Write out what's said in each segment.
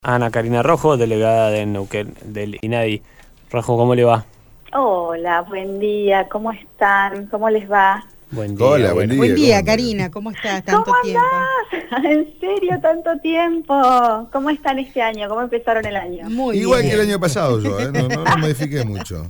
Ana Karina Rojo, delegada de Neuquén, del INADI. Rojo, ¿cómo le va? Hola, buen día, ¿cómo están? ¿Cómo les va? Buen día. Hola, buen Bueno. día. Buen día, ¿Cómo andan? Karina, ¿cómo estás? ¿Cómo Tanto tiempo. andás? ¿En serio tanto tiempo? ¿Cómo están este año? ¿Cómo empezaron el año? Muy Igual bien. que el año pasado yo, no modifiqué mucho.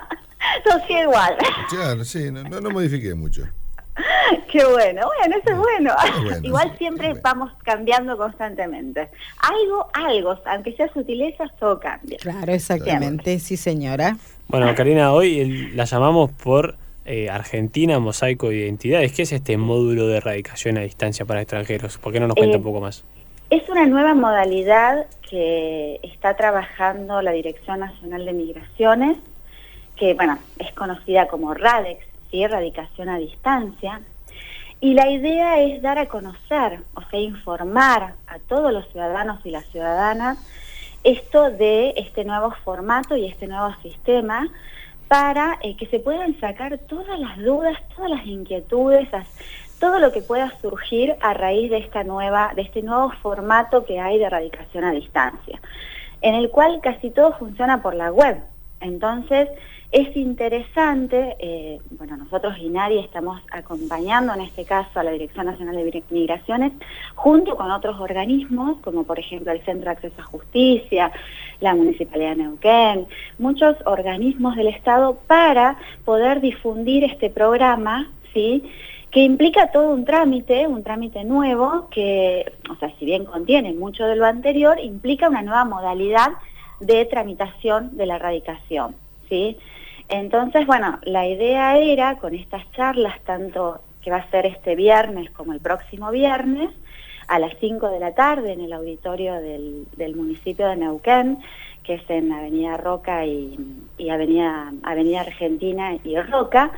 Yo sí igual. Claro, sí, no modifiqué mucho. Qué bueno, eso es bueno. Es bueno, Igual sí, siempre es bueno. vamos cambiando constantemente. Algo, aunque sea sutilezas, todo cambia. Claro, exactamente, sí señora. Bueno, Karina, hoy la llamamos por Argentina, Mosaico de Identidades. ¿Qué es este módulo de erradicación a distancia para extranjeros? ¿Por qué no nos cuenta un poco más? Es una nueva modalidad que está trabajando la Dirección Nacional de Migraciones, que bueno, es conocida como RADEX, ¿sí? Erradicación a distancia. Y la idea es dar a conocer, o sea, informar a todos los ciudadanos y las ciudadanas esto de este nuevo formato y este nuevo sistema para que se puedan sacar todas las dudas, todas las inquietudes, todo lo que pueda surgir a raíz de este nuevo formato que hay de erradicación a distancia, en el cual casi todo funciona por la web. Entonces, es interesante, nosotros INADI estamos acompañando en este caso a la Dirección Nacional de Migraciones junto con otros organismos, como por ejemplo el Centro de Acceso a Justicia, la Municipalidad de Neuquén, muchos organismos del Estado para poder difundir este programa, ¿sí?, que implica todo un trámite nuevo que, o sea, si bien contiene mucho de lo anterior, implica una nueva modalidad de tramitación de la erradicación, ¿sí? Entonces, bueno, la idea era, con estas charlas, tanto que va a ser este viernes como el próximo viernes, a las 5 de la tarde en el auditorio del municipio de Neuquén, que es en Avenida Roca y Avenida Argentina y Roca,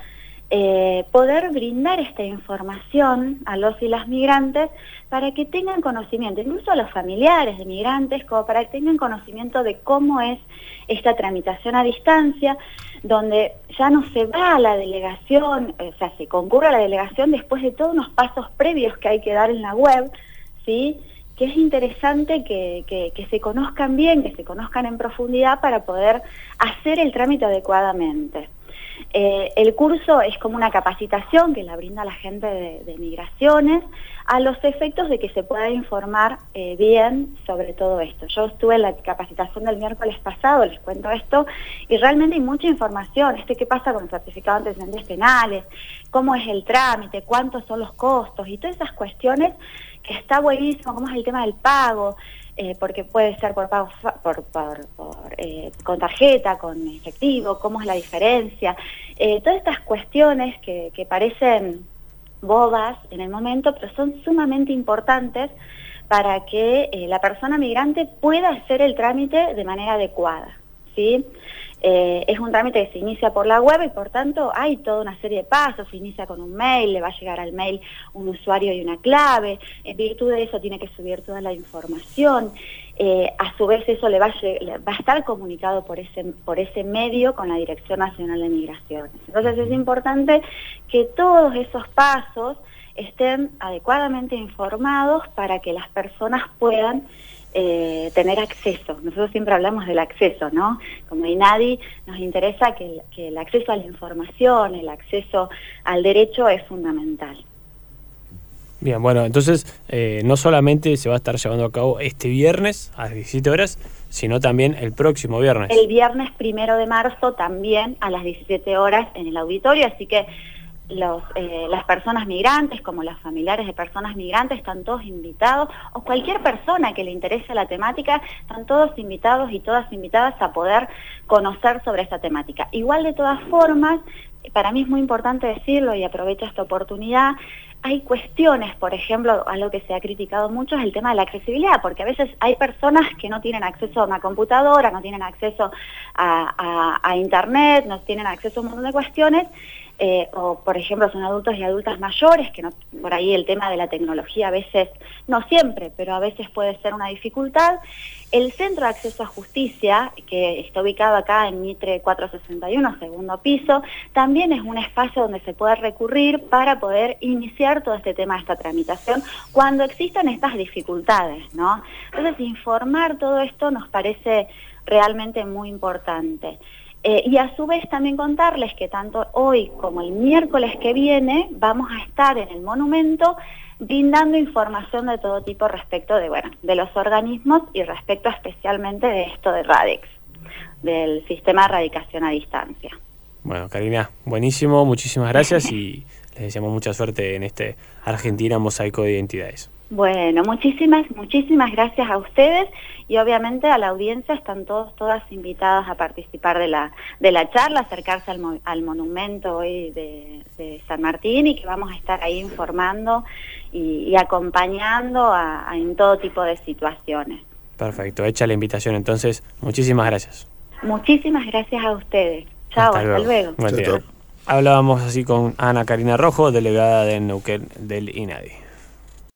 poder brindar esta información a los y las migrantes para que tengan conocimiento, incluso a los familiares de migrantes, como para que tengan conocimiento de cómo es esta tramitación a distancia, donde ya no se va a la delegación, o sea, se concurre a la delegación después de todos unos pasos previos que hay que dar en la web, ¿sí?, que es interesante que se conozcan bien, que se conozcan en profundidad para poder hacer el trámite adecuadamente. El curso es como una capacitación que la brinda la gente de migraciones a los efectos de que se pueda informar bien sobre todo esto. Yo estuve en la capacitación del miércoles pasado, les cuento esto, y realmente hay mucha información, qué pasa con el certificado de antecedentes penales, cómo es el trámite, cuántos son los costos y todas esas cuestiones que está buenísimo, cómo es el tema del pago, porque puede ser por pago con tarjeta, con efectivo, cómo es la diferencia, todas estas cuestiones que parecen bobas en el momento, pero son sumamente importantes para que la persona migrante pueda hacer el trámite de manera adecuada, ¿sí? Es un trámite que se inicia por la web y por tanto hay toda una serie de pasos. Se inicia con un mail, le va a llegar al mail un usuario y una clave, en virtud de eso tiene que subir toda la información, a su vez eso va a estar comunicado por ese medio con la Dirección Nacional de Migraciones. Entonces es importante que todos esos pasos estén adecuadamente informados para que las personas puedan tener acceso. Nosotros siempre hablamos del acceso, ¿no? Como INADI nos interesa que el acceso a la información, el acceso al derecho es fundamental. Bien, bueno, entonces no solamente se va a estar llevando a cabo este viernes a las 17 horas, sino también el próximo viernes. El viernes 1 de marzo también a las 17 horas en el auditorio, así que las personas migrantes, como los familiares de personas migrantes, están todos invitados, o cualquier persona que le interese la temática, están todos invitados y todas invitadas a poder conocer sobre esta temática. Igual, de todas formas, para mí es muy importante decirlo y aprovecho esta oportunidad, hay cuestiones, por ejemplo, algo que se ha criticado mucho es el tema de la accesibilidad, porque a veces hay personas que no tienen acceso a una computadora, no tienen acceso a internet, no tienen acceso a un montón de cuestiones. o por ejemplo son adultos y adultas mayores, que no, por ahí el tema de la tecnología a veces, no siempre, pero a veces puede ser una dificultad. El Centro de Acceso a Justicia, que está ubicado acá en Mitre 461, segundo piso, también es un espacio donde se puede recurrir para poder iniciar todo este tema de esta tramitación cuando existan estas dificultades, ¿no? Entonces, informar todo esto nos parece realmente muy importante. Y a su vez también contarles que tanto hoy como el miércoles que viene vamos a estar en el monumento brindando información de todo tipo respecto de los organismos y respecto especialmente de esto de RADEX, del sistema de erradicación a distancia. Bueno, Karina, buenísimo, muchísimas gracias y les deseamos mucha suerte en este Argentina Mosaico de Identidades. Bueno, muchísimas gracias a ustedes y obviamente a la audiencia están todas invitadas a participar de la charla, acercarse al monumento hoy de San Martín y que vamos a estar ahí informando y acompañando en todo tipo de situaciones. Perfecto, hecha la invitación entonces, muchísimas gracias. Muchísimas gracias a ustedes. Chao, hasta luego. Buen día. Hablábamos así con Ana Karina Rojo, delegada de Neuquén del INADI.